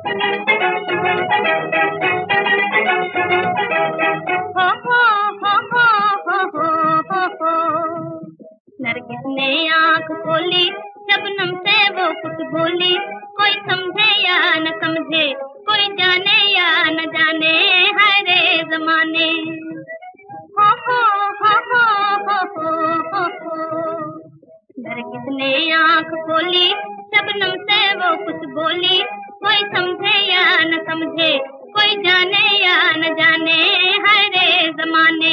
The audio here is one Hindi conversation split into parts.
नरगिस ने आँख खोली, शबनम से वो कुछ बोली, कोई समझे या न समझे, कोई जाने या न जाने, हाय रे ज़माने। हो हो हो हो हो हो हो। नरगिस ने आँख खोली, शबनम से वो कुछ बोली, कोई समझे या न समझे, कोई जाने या न जाने, हाय रे ज़माने।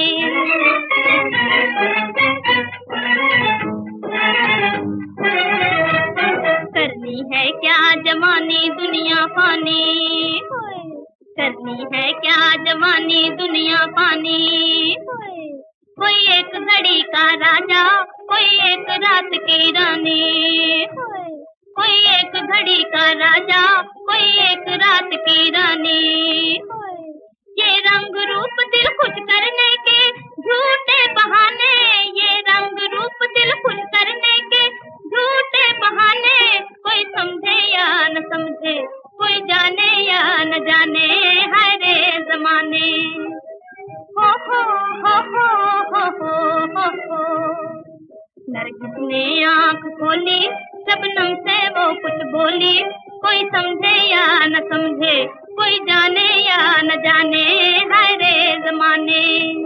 करनी है क्या जवानी दुनिया पानी, करनी है क्या जवानी दुनिया पानी। कोई एक घड़ी का राजा, कोई एक रात की रानी, कोई एक घड़ी का राजा, कोई एक रात की रानी। ये रंग रूप दिल खुश करने के झूठे बहाने, ये रंग रूप दिल खुश करने के झूठे बहाने, कोई समझे या न समझे, कोई जाने या न जाने, हाय रे ज़माने। हो हो हो हो हो हो हो। नरगिस ने आँख खोली, शबनम से वो कुछ बोली, कोई समझे या न समझे, कोई जाने या न जाने, हाय रे ज़माने।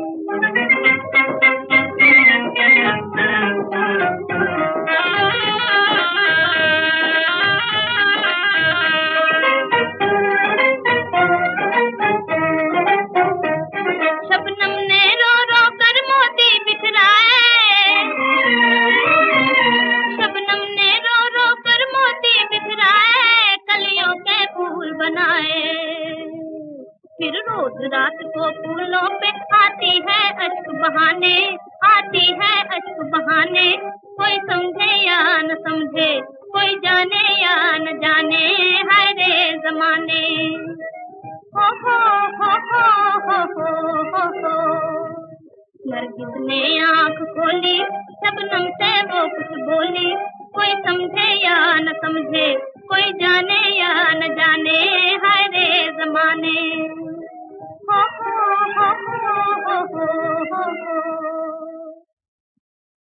शबनम ने रो रो कर मोती बिखराए, शबनम ने रो रो कर मोती बिखराए, कलियों के फूल बनाए। फिर रोज रात को फूलों पे आती है अश्क बहाने, आती है अश्क बहाने, कोई समझे या न समझे, कोई जाने या न जाने, हाय रे ज़माने। हो हो हो हो हो हो हो। नरगिस ने आँख खोली, शबनम से वो कुछ बोली, कोई समझे या न समझे, कोई